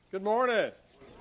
Good morning.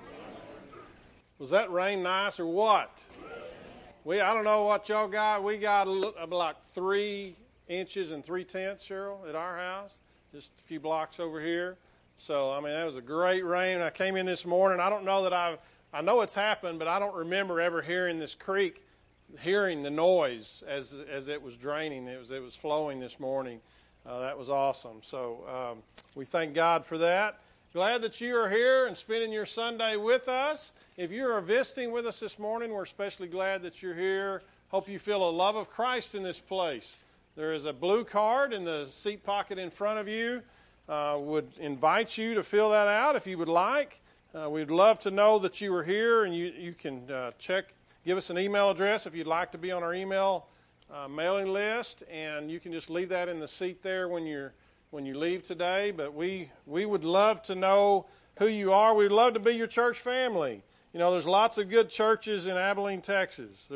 Was that rain nice or what? I don't know what y'all got. We got like 3 inches and 3/10, Cheryl, at our house. Just a few blocks over here. So, that was a great rain. I came in this morning. I don't know that I know it's happened, but I don't remember ever hearing this creek, hearing the noise as it was draining. It was flowing this morning. That was awesome. So we thank God for that. Glad that you are here and spending your Sunday with us. If you are visiting with us this morning, we're especially glad that you're here. Hope you feel a love of Christ in this place. There is a blue card in the seat pocket in front of you. Would invite you to fill that out if you would like. We'd love to know that you are here, and you can give us an email address if you'd like to be on our email mailing list, and you can just leave that in the seat there when you leave today. But we would love to know who you are. We'd love to be your church family. There's lots of good churches in Abilene, Texas.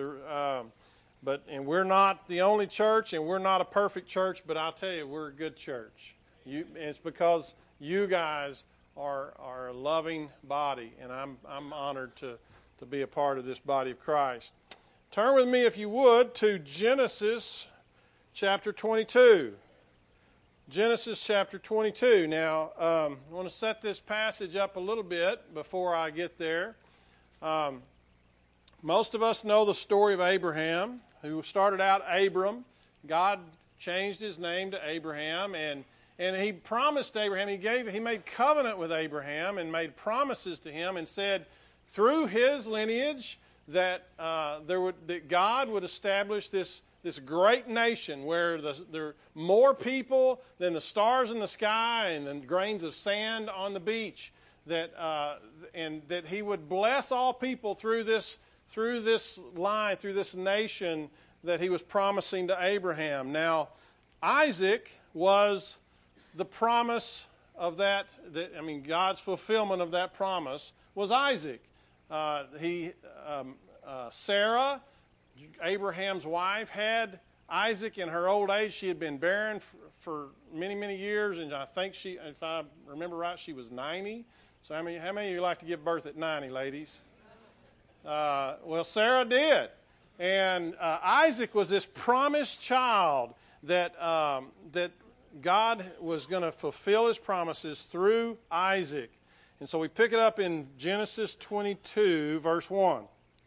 And we're not the only church, and we're not a perfect church, but I'll tell you, we're a good church. It's because you guys are a loving body, and I'm honored to be a part of this body of Christ. Turn with me, if you would, to Genesis chapter 22. Genesis chapter 22. Now, I want to set this passage up a little bit before I get there. Most of us know the story of Abraham, who started out Abram. God changed his name to Abraham, and he promised Abraham, he made covenant with Abraham and made promises to him and said through his lineage that God would establish this great nation where there are more people than the stars in the sky and the grains of sand on the beach, and that he would bless all people through this line, through this nation that he was promising to Abraham. Now, Isaac was the promise of God's fulfillment of that promise was Isaac. Sarah, Abraham's wife, had Isaac in her old age. She had been barren for many, many years, and I think if I remember right, she was 90. So how many of you like to give birth at 90, ladies? Well, Sarah did. And Isaac was this promised child that God was going to fulfill his promises through Isaac. And so we pick it up in Genesis 22, verse 1.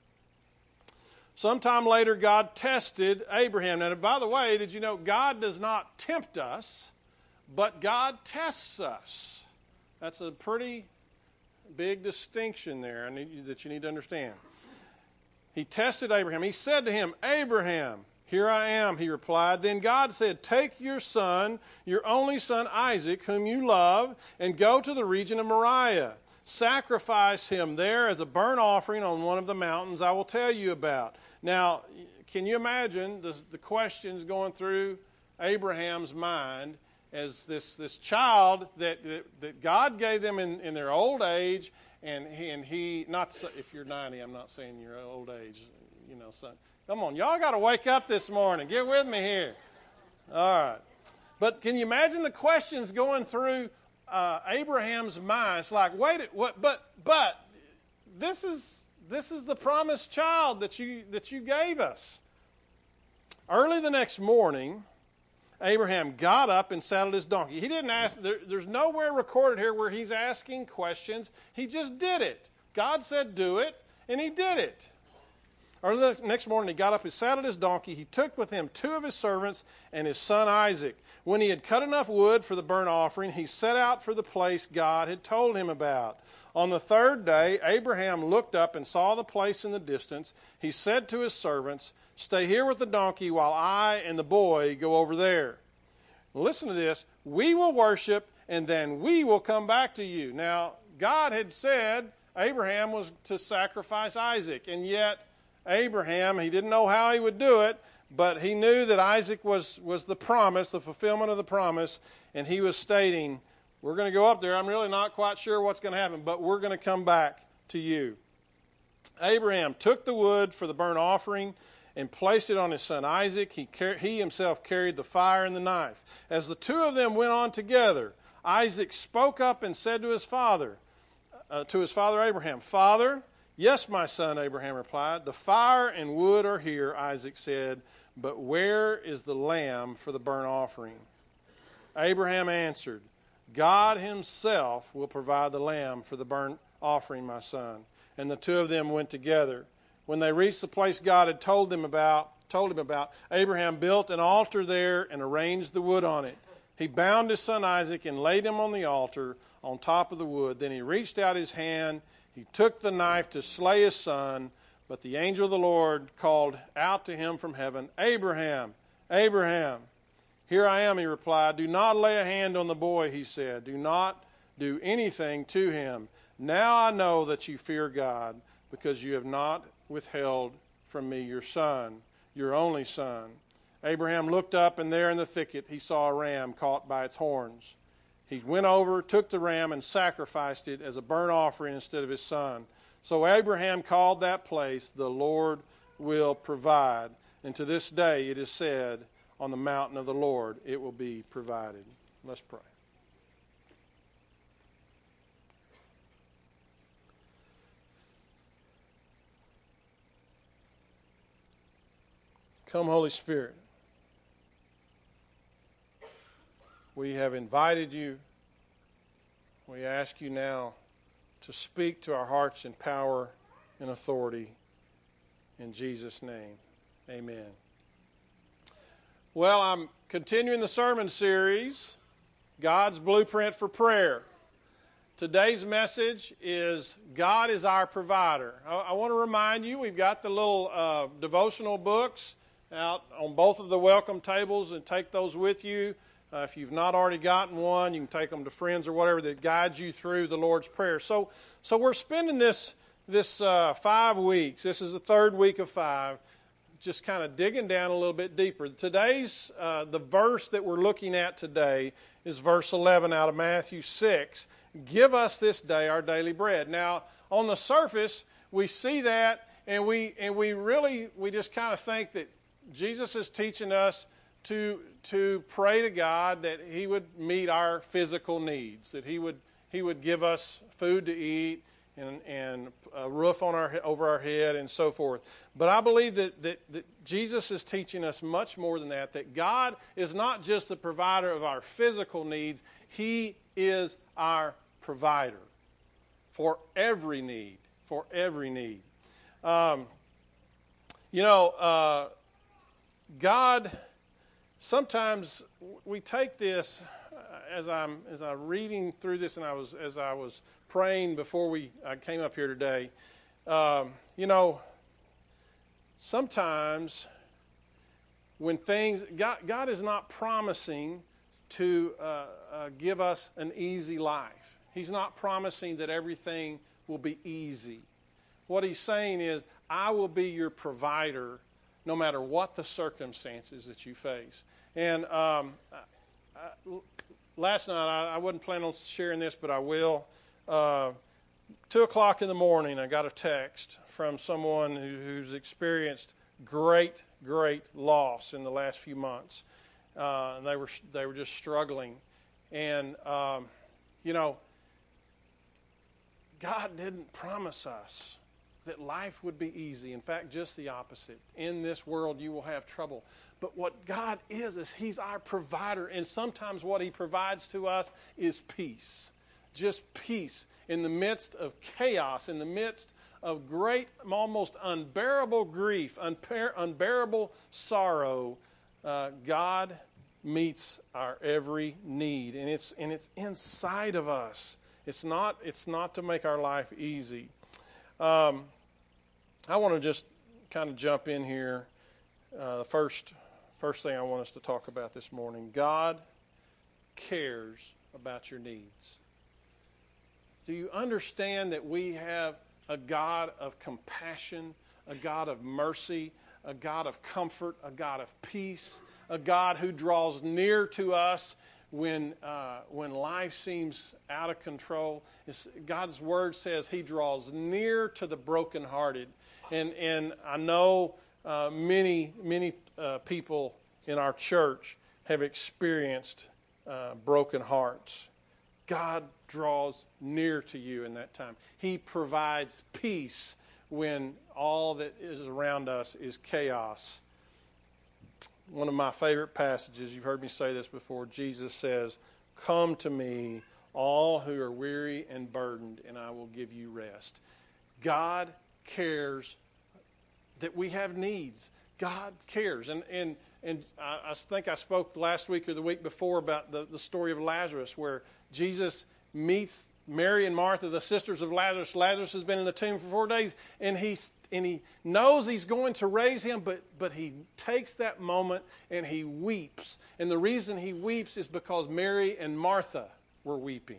Sometime later, God tested Abraham. Now, by the way, did you know God does not tempt us, but God tests us? That's a pretty big distinction there that you need to understand. He tested Abraham. He said to him, "Abraham, here I am," he replied. Then God said, "Take your son, your only son Isaac, whom you love, and go to the region of Moriah. Sacrifice him there as a burnt offering on one of the mountains I will tell you about." Now, can you imagine the questions going through Abraham's mind as this child that God gave them in their old age, and he not if you're 90, I'm not saying your old age, son. Come on, y'all got to wake up this morning. Get with me here. All right. But can you imagine the questions going through Abraham's mind? It's like, wait, what? But this is the promised child that you gave us. Early the next morning, Abraham got up and saddled his donkey. He didn't ask. There's nowhere recorded here where he's asking questions. He just did it. God said, "Do it," and he did it. Early the next morning, he got up and saddled his donkey. He took with him 2 of his servants and his son Isaac. When he had cut enough wood for the burnt offering, he set out for the place God had told him about. On the 3rd day, Abraham looked up and saw the place in the distance. He said to his servants, "Stay here with the donkey while I and the boy go over there." Listen to this. "We will worship, and then we will come back to you." Now, God had said Abraham was to sacrifice Isaac, and yet Abraham, he didn't know how he would do it, but he knew that Isaac was the promise, the fulfillment of the promise, and he was stating, "We're going to go up there. I'm really not quite sure what's going to happen, but we're going to come back to you." Abraham took the wood for the burnt offering and placed it on his son Isaac. He himself carried the fire and the knife. As the 2 of them went on together, Isaac spoke up and said to his father, to his father Abraham. "Father?" "Yes, my son," Abraham replied. "The fire and wood are here," Isaac said, "but where is the lamb for the burnt offering?" Abraham answered, "God himself will provide the lamb for the burnt offering, my son." And the two of them went together. When they reached the place God had told him about, Abraham built an altar there and arranged the wood on it. He bound his son Isaac and laid him on the altar on top of the wood. Then he reached out his hand. He took the knife to slay his son, but the angel of the Lord called out to him from heaven, "Abraham, Abraham." "Here I am," he replied. "Do not lay a hand on the boy," he said. "Do not do anything to him. Now I know that you fear God, because you have not withheld from me your son, your only son." Abraham looked up, and there in the thicket he saw a ram caught by its horns. He went over, took the ram, and sacrificed it as a burnt offering instead of his son. So Abraham called that place, "The Lord will provide." And to this day it is said, "On the mountain of the Lord it will be provided." Let's pray. Come, Holy Spirit. We have invited you. We ask you now to speak to our hearts in power and authority. In Jesus' name, amen. Well, I'm continuing the sermon series, God's Blueprint for Prayer. Today's message is God is our provider. I want to remind you, we've got the little devotional books out on both of the welcome tables, and take those with you. If you've not already gotten one, you can take them to friends or whatever that guides you through the Lord's Prayer. So we're spending this 5 weeks. This is the third week of 5, just kind of digging down a little bit deeper. Today's the verse that we're looking at today is verse 11 out of Matthew 6. "Give us this day our daily bread." Now, on the surface, we see that, and we just kind of think that Jesus is teaching us to pray to God that He would meet our physical needs, that He would give us food to eat and a roof over our head and so forth. But I believe that Jesus is teaching us much more than that, that God is not just the provider of our physical needs, He is our provider for every need, God, sometimes we take this, as I'm reading through this, and as I was praying before I came up here today, sometimes when God is not promising to give us an easy life. He's not promising that everything will be easy. What He's saying is, I will be your provider no matter what the circumstances that you face. And last night, I wasn't planning on sharing this, but I will. 2 o'clock in the morning, I got a text from someone who's experienced great loss in the last few months. They were just struggling. And, God didn't promise us that life would be easy. In fact, just the opposite. In this world, you will have trouble. But what God is He's our provider. And sometimes what He provides to us is peace. Just peace. In the midst of chaos, in the midst of great, almost unbearable grief, unbearable sorrow, God meets our every need. And it's inside of us. It's not to make our life easy. I want to just kind of jump in here. The first thing I want us to talk about this morning. God cares about your needs. Do you understand that we have a God of compassion, a God of mercy, a God of comfort, a God of peace, a God who draws near to us when life seems out of control? God's Word says He draws near to the brokenhearted. And I know many people in our church have experienced broken hearts. God draws near to you in that time. He provides peace when all that is around us is chaos. One of my favorite passages, you've heard me say this before, Jesus says, "Come to me, all who are weary and burdened, and I will give you rest." God cares that we have needs. God cares. And I think I spoke last week or the week before about the story of Lazarus, where Jesus meets Mary and Martha, the sisters of Lazarus. Lazarus has been in the tomb for 4 days, and he knows he's going to raise him, but he takes that moment and he weeps. And the reason he weeps is because Mary and Martha were weeping.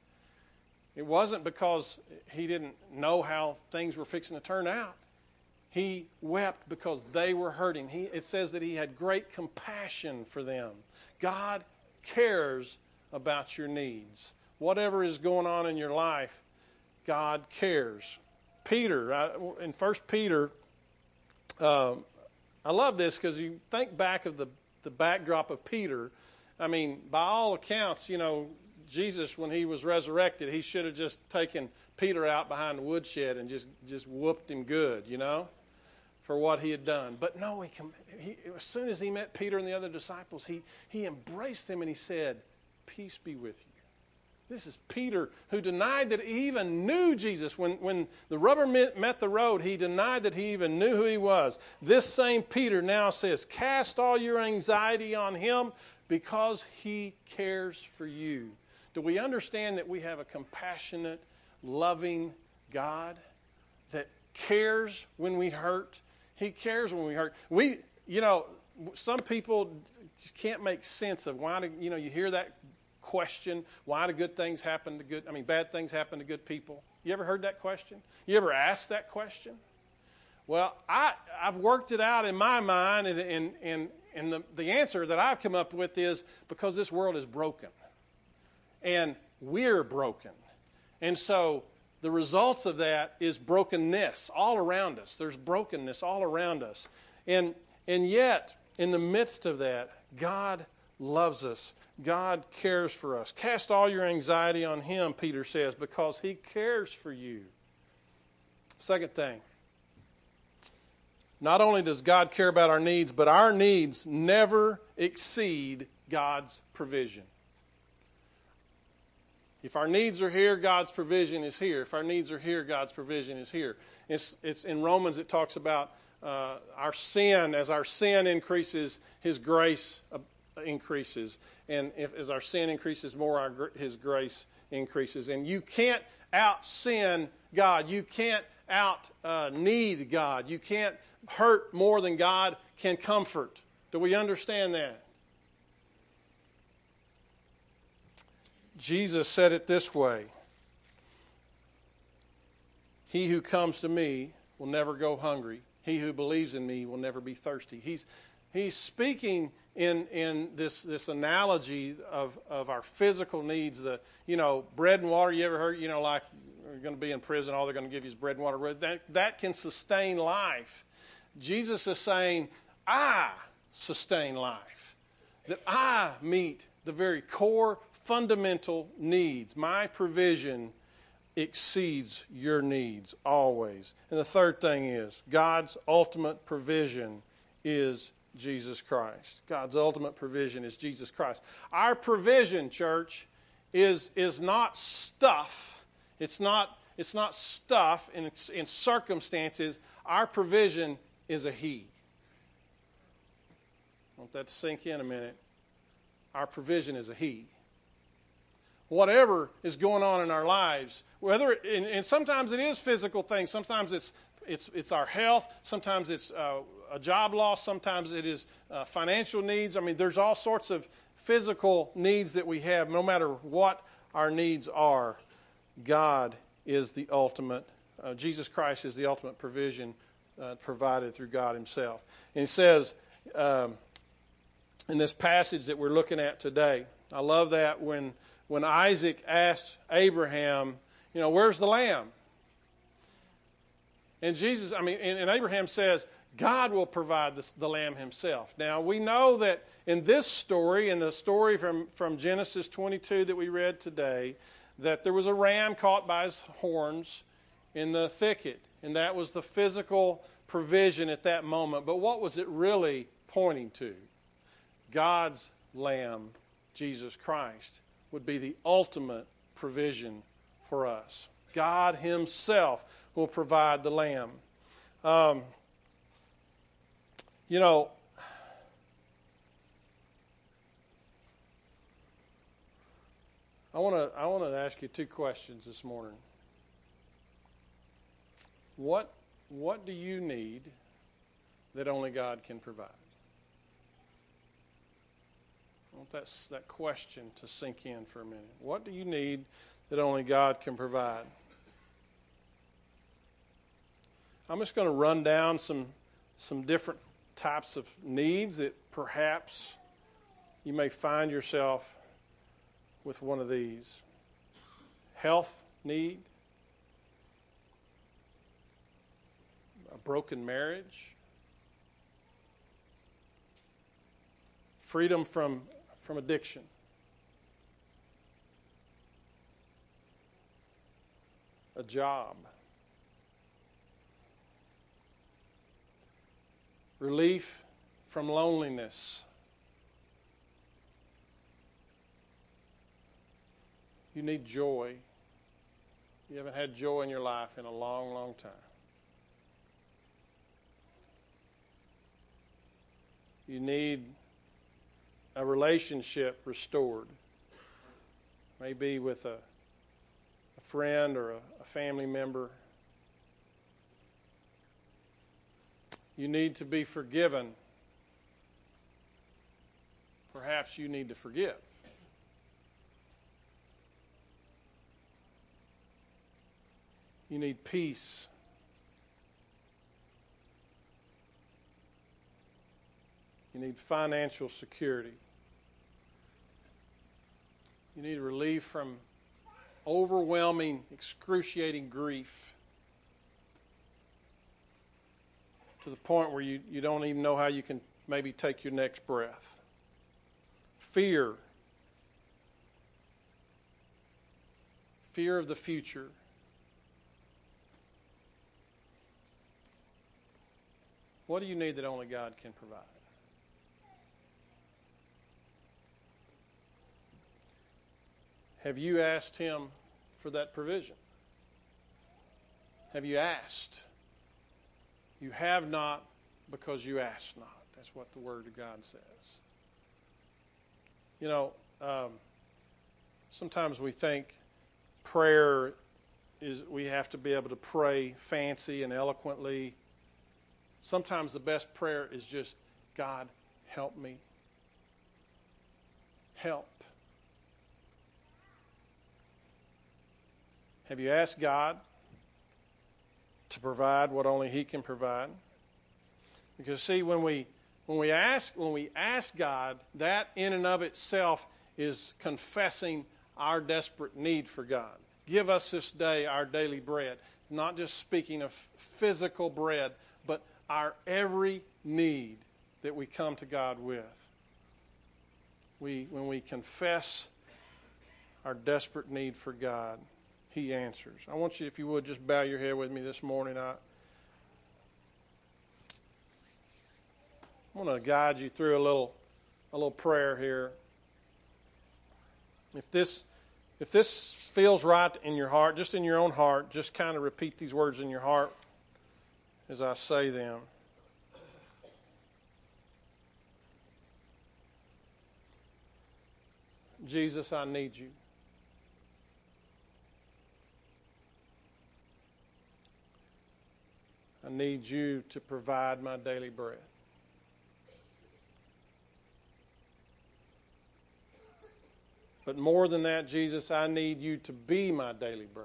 It wasn't because he didn't know how things were fixing to turn out. He wept because they were hurting. It says that he had great compassion for them. God cares about your needs. Whatever is going on in your life, God cares. Peter, in 1 Peter, I love this because you think back of the backdrop of Peter. I mean, by all accounts, Jesus, when he was resurrected, he should have just taken Peter out behind the woodshed and just whooped him good, for what he had done. But no, as soon as he met Peter and the other disciples, he embraced them and he said, "Peace be with you." This is Peter, who denied that he even knew Jesus. When the rubber met the road, he denied that he even knew who he was. This same Peter now says, "Cast all your anxiety on him because he cares for you." Do we understand that we have a compassionate, loving God that cares when we hurt? He cares when we hurt. Some people just can't make sense of why you hear that question, why do bad things happen to good people? You ever heard that question? You ever asked that question? Well, I've worked it out in my mind, and the answer that I've come up with is because this world is broken. And we're broken. And so the results of that is brokenness all around us. There's brokenness all around us. And yet, in the midst of that, God loves us. God cares for us. Cast all your anxiety on him, Peter says, because he cares for you. Second thing, not only does God care about our needs, but our needs never exceed God's provision. If our needs are here, God's provision is here. If our needs are here, God's provision is here. It's in Romans it talks about our sin. As our sin increases, his grace increases. And as our sin increases more, his grace increases. And you can't out-sin God. You can't out-need God. You can't hurt more than God can comfort. Do we understand that? Jesus said it this way: "He who comes to me will never go hungry. He who believes in me will never be thirsty." He's speaking in this analogy of our physical needs. Bread and water. You ever heard? Like you're going to be in prison, all they're going to give you is bread and water. That can sustain life. Jesus is saying, "I sustain life. That I meet the very core, fundamental needs. My provision exceeds your needs always." And the third thing is God's ultimate provision is Jesus Christ. God's ultimate provision is Jesus Christ. Our provision, church, is not stuff. It's not stuff in circumstances. Our provision is a He. I want that to sink in a minute. Our provision is a He. Whatever is going on in our lives, and sometimes it is physical things, sometimes it's our health, sometimes it's a job loss, sometimes it is financial needs. I mean, there's all sorts of physical needs that we have. No matter what our needs are, God is the ultimate, Jesus Christ is the ultimate provision provided through God himself. And he says in this passage that we're looking at today, I love that when Isaac asked Abraham, where's the lamb? And and Abraham says, God will provide the lamb himself. Now, we know that in this story, in the story from Genesis 22 that we read today, that there was a ram caught by his horns in the thicket, and that was the physical provision at that moment. But what was it really pointing to? God's Lamb, Jesus Christ, would be the ultimate provision for us. God Himself will provide the lamb. You know, I want to ask you two questions this morning. What do you need that only God can provide? I want that question to sink in for a minute. What do you need that only God can provide? I'm just going to run down some different types of needs that perhaps you may find yourself with one of these. Health need, a broken marriage, freedom from addiction, a job, relief from loneliness. You need joy. You haven't had joy in your life in a long, long time. You need a relationship restored. Maybe with a friend or a family member. You need to be forgiven. Perhaps you need to forgive. You need peace. You need financial security. You need relief from overwhelming, excruciating grief to the point where you don't even know how you can maybe take your next breath. Fear. Fear of the future. What do you need that only God can provide? Have you asked Him for that provision? Have you asked? You have not because you ask not. That's what the Word of God says. You know, sometimes we think prayer is we have to be able to pray fancy and eloquently. Sometimes the best prayer is just, God, help me. Help. Have you asked God to provide what only He can provide? Because see, when we ask God, that in and of itself is confessing our desperate need for God. Give us this day our daily bread. Not just speaking of physical bread, but our every need that we come to God with. When we confess our desperate need for God, He answers. I want you, if you would, just bow your head with me this morning. I want to guide you through a little prayer here. If this feels right in your heart, just in your own heart, just kind of repeat these words in your heart as I say them. Jesus, I need you. I need you to provide my daily bread. But more than that, Jesus, I need you to be my daily bread.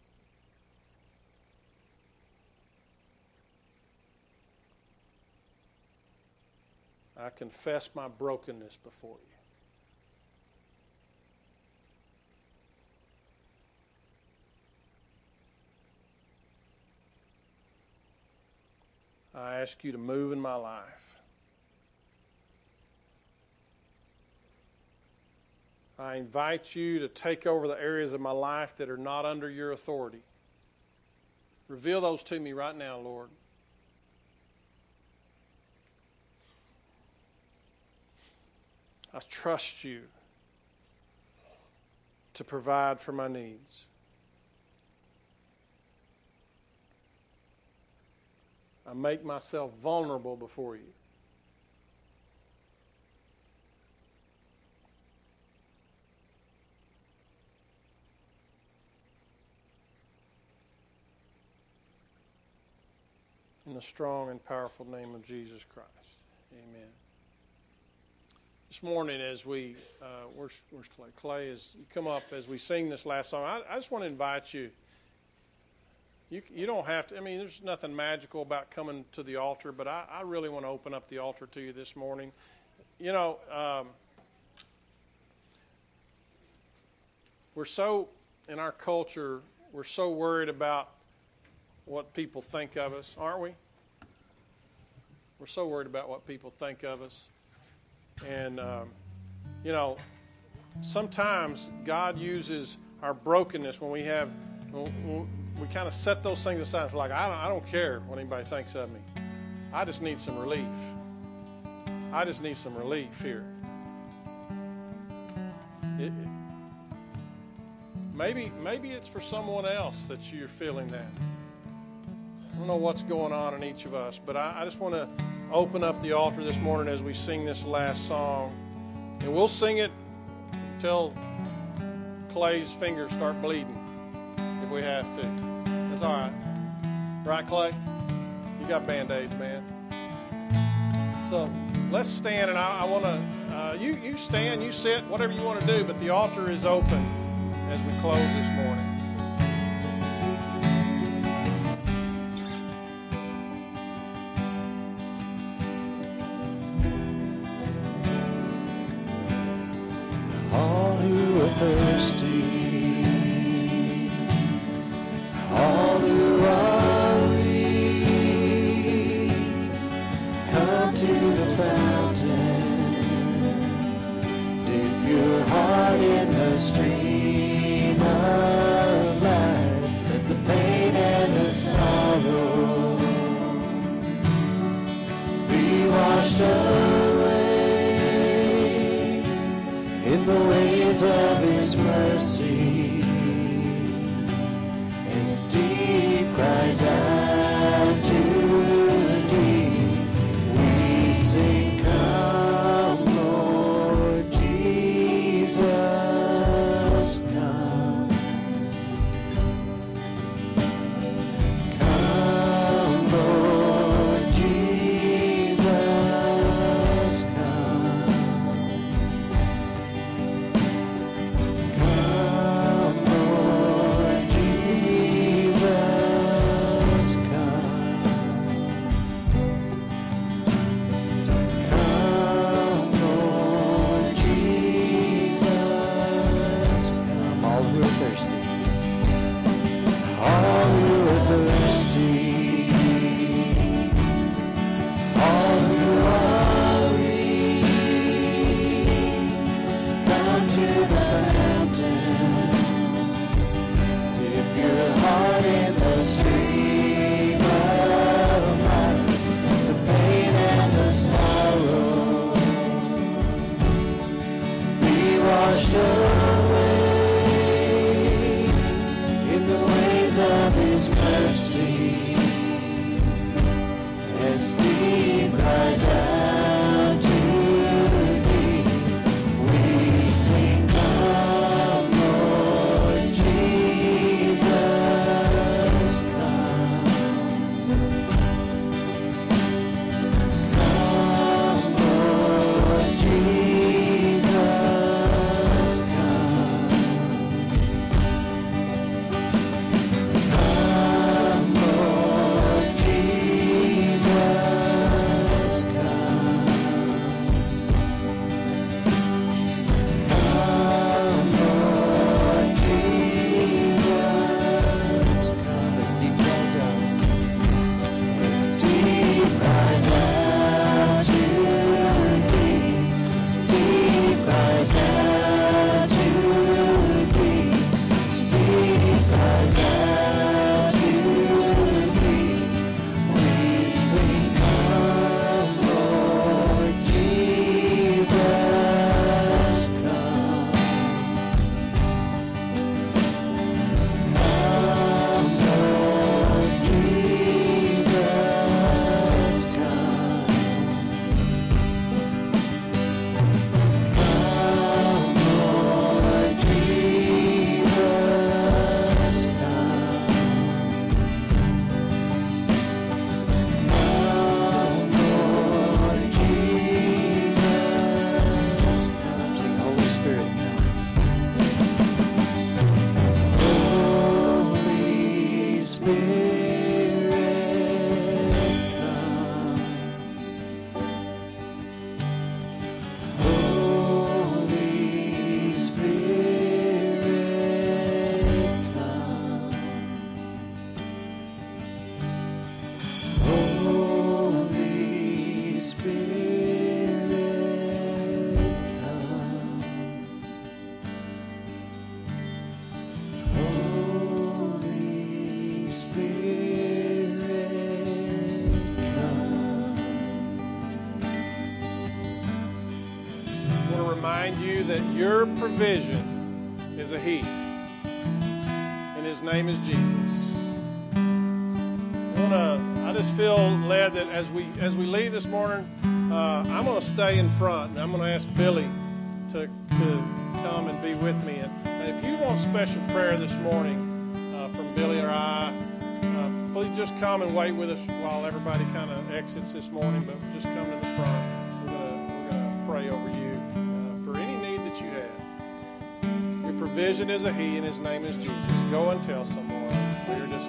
I confess my brokenness before you. I ask you to move in my life. I invite you to take over the areas of my life that are not under your authority. Reveal those to me right now, Lord. I trust you to provide for my needs. I make myself vulnerable before you. In the strong and powerful name of Jesus Christ. Amen. This morning as we, where's Clay? Clay, as you come up as we sing this last song, I just want to invite you. You don't have to, there's nothing magical about coming to the altar, but I really want to open up the altar to you this morning. We're so, in our culture, we're so worried about what people think of us, aren't we? We're so worried about what people think of us. And, sometimes God uses our brokenness when we kind of set those things aside. It's like, I don't care what anybody thinks of me. I just need some relief. I just need some relief here. Maybe it's for someone else that you're feeling that. I don't know what's going on in each of us, but I just want to open up the altar this morning as we sing this last song. And we'll sing it till Clay's fingers start bleeding, if we have to. That's all right. Right, Clay? You got Band-Aids, man. So let's stand, and I want to, you stand, you sit, whatever you want to do, but the altar is open as we close this morning. All who are thirsty, all who are weak, come to the fountain, dip your heart in the stream of life, let the pain and the sorrow be washed away in the ways of His mercy. As deep cries out to deep, we sing, come, Lord Jesus, come. Come, Lord Jesus, come. Come, Lord Jesus, come. Come, Lord Jesus, come. All who are thirsty, all who are thirsty, all who are weak, come to the fountain, dip your heart in the stream of life, the pain and the sorrow be washed away in the waves of His mercy. As deep cries out to thee, we sing, come, Lord Jesus, come. Come, Lord Jesus, come. Come, Lord Spirit, come. Holy Spirit, come. Holy Spirit, come. Holy Spirit, come. I want to remind you that your provision is a He, and His name is Jesus. I just feel led that as we leave this morning, I'm going to stay in front, and I'm going to ask Billy to come and be with me. And if you want special prayer this morning from Billy or I, please just come and wait with us while everybody kind of exits this morning. But just come to the front. We're gonna pray over you for any need that you have. Your provision is a He, and His name is Jesus. Go and tell someone. We are just